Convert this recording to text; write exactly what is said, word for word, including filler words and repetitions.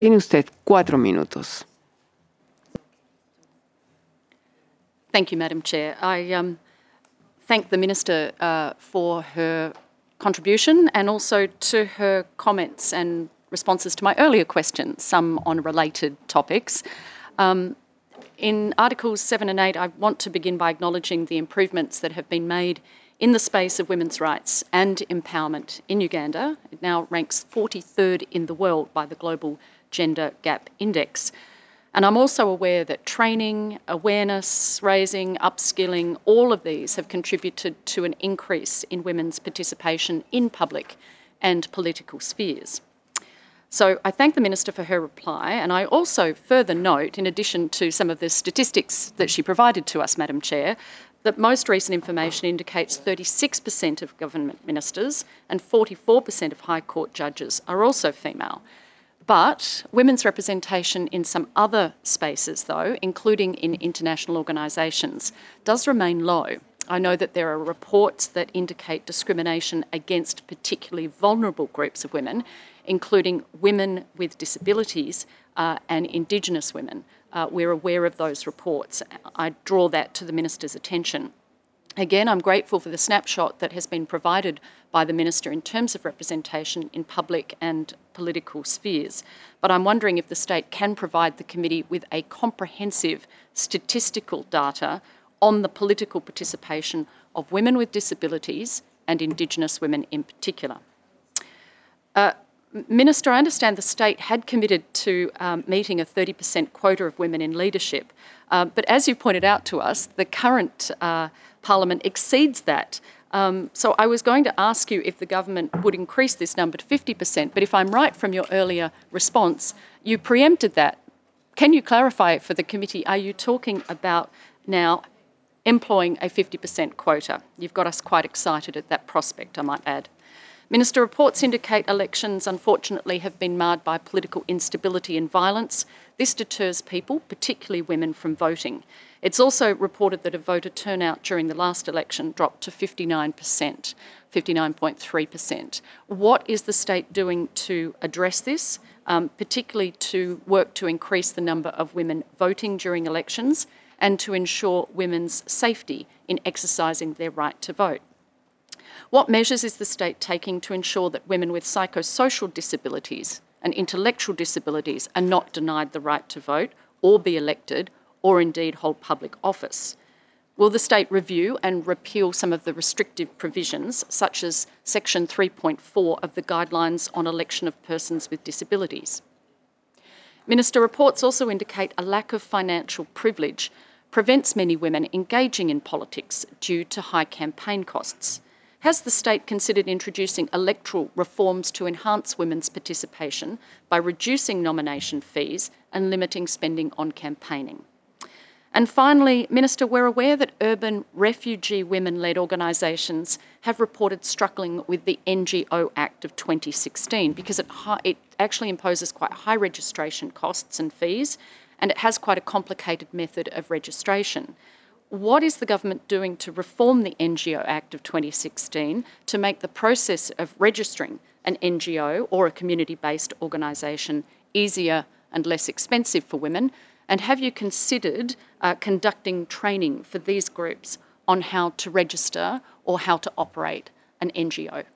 Tiene usted cuatro minutos. Thank you, Madam Chair. I um, thank the Minister uh, for her contribution and also to her comments and responses to my earlier questions, some on related topics. Um, in Articles seven and eight, I want to begin by acknowledging the improvements that have been made in the space of women's rights and empowerment in Uganda. It now ranks forty-third in the world by the Global Gender Gap Index. And I'm also aware that training, awareness raising, upskilling, all of these have contributed to an increase in women's participation in public and political spheres. So I thank the Minister for her reply, and I also further note, in addition to some of the statistics that she provided to us, Madam Chair, that most recent information indicates thirty-six percent of government ministers and forty-four percent of High Court judges are also female. But women's representation in some other spaces, though, including in international organisations, does remain low. I know that there are reports that indicate discrimination against particularly vulnerable groups of women, including women with disabilities uh, and Indigenous women. Uh, we're aware of those reports. I draw that to the Minister's attention. Again, I'm grateful for the snapshot that has been provided by the Minister in terms of representation in public and political spheres, but I'm wondering if the state can provide the committee with a comprehensive statistical data on the political participation of women with disabilities and Indigenous women in particular. Uh, Minister, I understand the state had committed to um, meeting a thirty percent quota of women in leadership, uh, but as you pointed out to us, the current uh, Parliament exceeds that. Um, so I was going to ask you if the government would increase this number to fifty percent, but if I'm right from your earlier response, you preempted that. Can you clarify it for the committee? Are you talking about now employing a fifty percent quota? You've got us quite excited at that prospect, I might add. Minister, reports indicate elections, unfortunately, have been marred by political instability and violence. This deters people, particularly women, from voting. It's also reported that a voter turnout during the last election dropped to fifty-nine percent, fifty-nine point three percent. What is the state doing to address this, um, particularly to work to increase the number of women voting during elections and to ensure women's safety in exercising their right to vote? What measures is the state taking to ensure that women with psychosocial disabilities and intellectual disabilities are not denied the right to vote or be elected or indeed hold public office? Will the state review and repeal some of the restrictive provisions, such as Section three point four of the Guidelines on Election of Persons with Disabilities? Minister, reports also indicate a lack of financial privilege prevents many women engaging in politics due to high campaign costs. Has the state considered introducing electoral reforms to enhance women's participation by reducing nomination fees and limiting spending on campaigning? And finally, Minister, we're aware that urban refugee women-led organisations have reported struggling with the N G O Act of twenty sixteen because it, it actually imposes quite high registration costs and fees, and it has quite a complicated method of registration. What is the government doing to reform the N G O Act of twenty sixteen to make the process of registering an N G O or a community-based organisation easier and less expensive for women? And have you considered uh, conducting training for these groups on how to register or how to operate an N G O?